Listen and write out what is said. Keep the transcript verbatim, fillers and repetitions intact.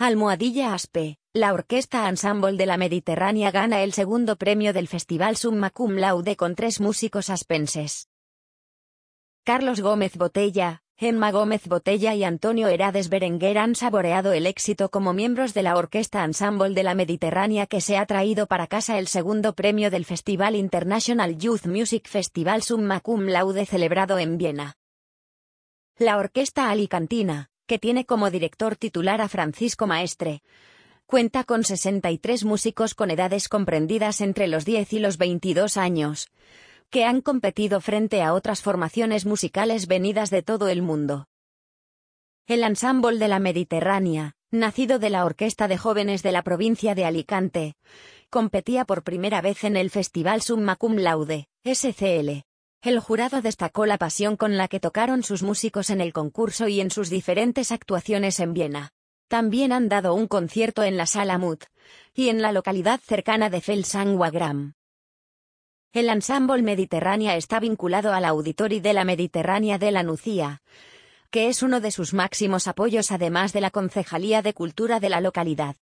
Almohadilla Aspe, la Orquesta Ensemble de la Mediterránea gana el segundo premio del Festival Summa Cum Laude con tres músicos aspenses. Carlos Gómez Botella, Emma Gómez Botella y Antonio Herades Berenguer han saboreado el éxito como miembros de la Orquesta Ensemble de la Mediterránea, que se ha traído para casa el segundo premio del Festival International Youth Music Festival Summa Cum Laude celebrado en Viena. La Orquesta Alicantina, que tiene como director titular a Francisco Maestre, cuenta con sesenta y tres músicos con edades comprendidas entre los diez y los veintidós años, que han competido frente a otras formaciones musicales venidas de todo el mundo. El Ensemble de la Mediterránea, nacido de la Orquesta de Jóvenes de la provincia de Alicante, competía por primera vez en el Festival Summa Cum Laude, S C L. El jurado destacó la pasión con la que tocaron sus músicos en el concurso y en sus diferentes actuaciones en Viena. También han dado un concierto en la Sala Mut, y en la localidad cercana de Fels-en-Wagram. El Ensemble Mediterránea está vinculado al Auditori de la Mediterránea de la Nucía, que es uno de sus máximos apoyos, además de la Concejalía de Cultura de la localidad.